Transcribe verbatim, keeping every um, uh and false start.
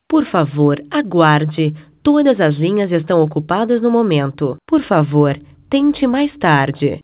Por favor, aguarde. Todas as linhas estão ocupadas no momento. Por favor, tente mais tarde.